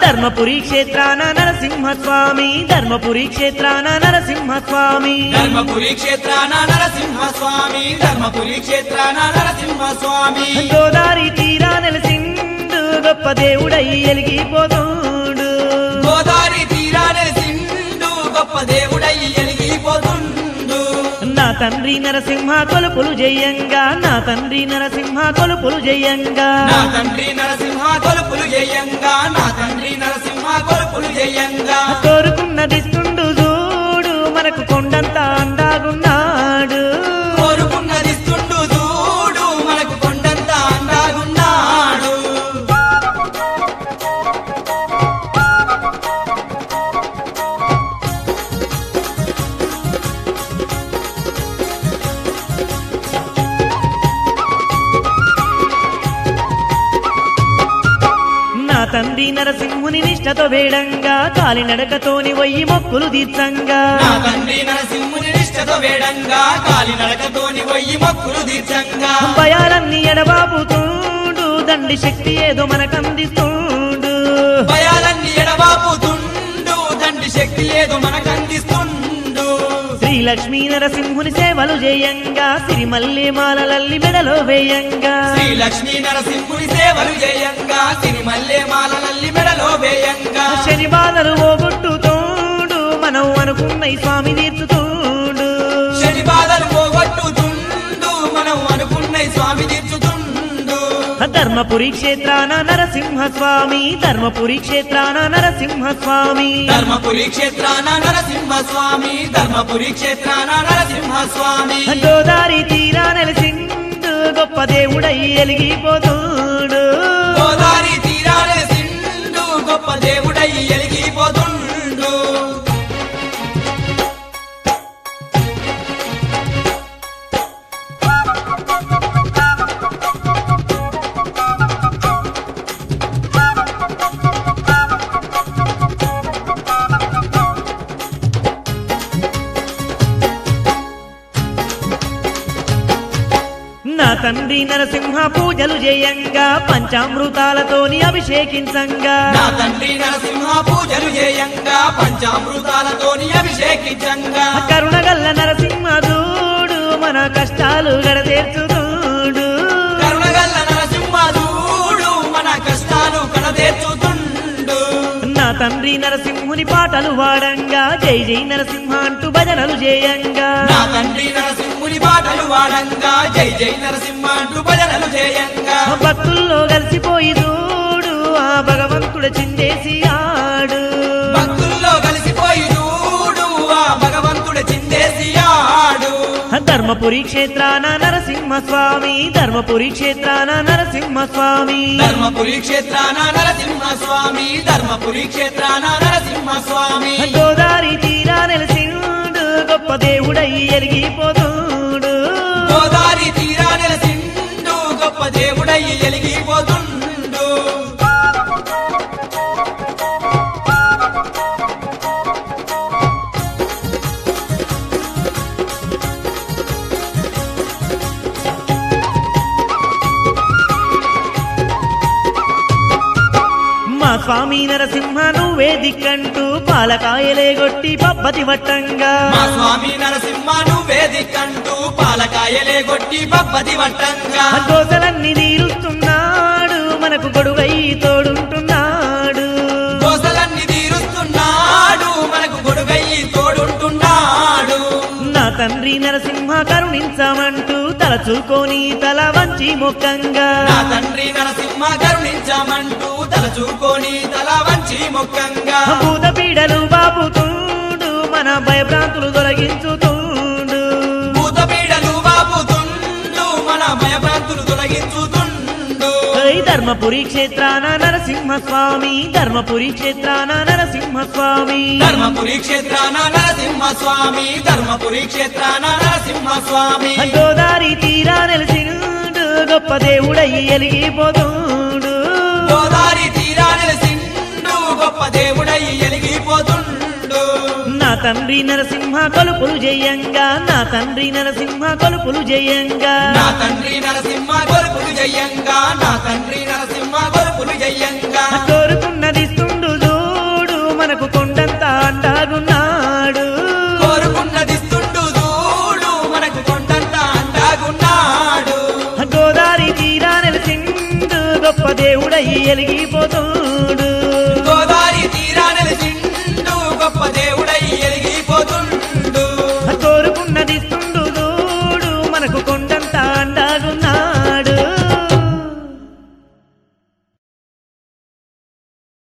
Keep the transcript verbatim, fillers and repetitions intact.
ధర్మపురి క్షేత్రాన నరసింహస్వామి ధర్మపురి క్షేత్రాన నరసింహస్వామి ధర్మపురి క్షేత్రాన నరసింహస్వామి ధర్మపురి క్షేత్రాన నరసింహస్వామి గోదారి తీరా నెలసిండు గొప్ప దేవుడై ఎలిగిపోతుండు గోదారి తీరానే సింధు గొప్ప దేవుడై ఎలిగిపోతుండు నా తండ్రి నరసింహ కొలుపులు జయంగా నా తండ్రి నరసింహ కొలుపులు జయంగా నా తండ్రి నరసింహ కొలుపులు జయంగా నా తండ్రి నరసింహ కొలుపులు జయంగా కోరుకున్నదిస్తుండు చూడు మనకు కొండంత అందాగున్నాడు కోరుకున్నదిస్తుండు చూడు మనకు కొండంత అందాగున్నాడు నా తండ్రి నరసింహుని నిష్టతో వేడంగా కాలినడకతోని వయ్యి మొక్కులు తీర్చంగా నా తండ్రి నరసింహుని నిష్టతో వేడంగా కాలి నడకతోని వయ్యి మొక్కులు తీర్చంగా భయాలన్నీ ఎడబాపుతుండు దండి శక్తి ఏదో మనకందిస్తుండు భయాలన్నీ ఎడబాపుతుండు దండి శక్తి ఏదో మనకందిస్తుండు శ్రీలక్ష్మీ నరసింహుని సేవలు చేయంగా సిరిమల్లె మాలలల్లి మెడలో వేయంగా శ్రీ లక్ష్మీ నరసింహుని సేవలు చేయంగా సిరిమల్లె మాలలల్లి మెడలో వేయంగా శని బాధలు పోగొట్టుతోడు మనం అనుకున్న ఈ స్వామి తీర్చుతోడు శని బాధలు పోగొట్టుతుండు మనం అనుకున్న ఈ స్వామి తీర్చుతుండు ధర్మపురి క్షేత్రాన నరసింహస్వామి ధర్మపురి క్షేత్రాన నరసింహస్వామి ధర్మపురి క్షేత్రాన నరసింహస్వామి ధర్మపురి క్షేత్రాన నరసింహస్వామి గోదారి తీరా నెలసిండు గొప్ప దేవుడై ఎలిగిపోతోడు గోదారి తీరాలే సింధు గొప్ప దేవుడై ఎలిగిపోతుండు నా తండ్రి నరసింహ పూజలు చేయంగా పంచామృతాలతోని అభిషేకించంగా నా తండ్రి నరసింహ పూజలు చేయంగా పంచామృతాలతోని అభిషేకించంగా కరుణగల్ల నరసింహ దూడు మన కష్టాలు గడతీర్చుతూడు కరుణగల్ల నరసింహదూడు మన కష్టాలు కడతీర్చుతుండు నా తండ్రి నరసింహుని పాటలు వాడంగా జై జై నరసింహ అంటూ భజనలు చేయంగా నా తండ్రి నరసింహుని పాటలు వాడంగా జై జై నరసింహ అంటూ భజనలు చేయంగా భక్తుల్లో కలిసిపోయి చూడు ఆ భగవంతుడు చిందేసి ఆడు భక్తుల్లో కలిసిపోయి చూడు ఆ భగవంతుడు చిందేసి ఆడు ధర్మపురి క్షేత్రాన నరసింహస్వామి ధర్మపురి క్షేత్రాన నరసింహస్వామి ధర్మపురి క్షేత్రాన నరసింహస్వామి ధర్మపురి క్షేత్రాన నరసింహస్వామి గోదారి తీరా నెలసిండు గొప్ప దేవుడై ఎలిగిపోతూడు గోదారి తీరానే సింధు గొప్ప దేవుడై ఎలిగిపోతుండు మా స్వామి నరసింహ నువ్వే దిక్కంటూ పాలకాయలే గొట్టి పబ్బతి వట్టంగా మా స్వామి నరసింహ నువ్వే దిక్కంటూ పాలకాయలే కొట్టి పబ్బతి వట్టంగా దోసలన్నీ తీరుస్తున్నాడు మనకు గొడుగై తోడుంటున్నాడు దోసలన్నీ తీరుస్తున్నాడు మనకు గొడుగయ్యి తోడుంటున్నాడు నా తండ్రి నరసింహ కరుణించమంటూ తలచుకొని తల వంచి మొక్కంగా నా తండ్రి నరసింహ కరుణించమంటూ తలచూకొని తల వంచి ముఖంగా భూత పీడలు బాపుతుండు మన భయభ్రాంతులు తొలగించుతుండు భూత పీడలు బాపుతుండు మన భయభ్రాంతులు తొలగించుతుండు హై ధర్మపురి క్షేత్రాన నరసింహస్వామి ధర్మపురి క్షేత్రాన నరసింహస్వామి ధర్మపురి క్షేత్రాన నరసింహస్వామి ధర్మపురి క్షేత్రాన నరసింహస్వామి గోదారి తీరా నెలసిండు గొప్ప దేవుడై ఎలిగిపోతుండు గోదారి తీరానే సింధు గొప్ప దేవుడై ఎలిగిపోతుండు నా తండ్రి నరసింహ కొలుపులు జయంగా నా తండ్రి నరసింహ కొలుపులు జయంగా నా తండ్రి నరసింహ కొలుపులు జయంగా నా తండ్రి నరసింహ కొలుపులు జయంగా కోరుకున్నదిస్తుండు అంటాగున్నాడు కోరుకున్నదిస్తుండు చూడు మనకు కొండంత అందాగున్నాడు గోదారి తీరా నెలసిండు గొప్ప దేవుడై ఎలిగిపోతూ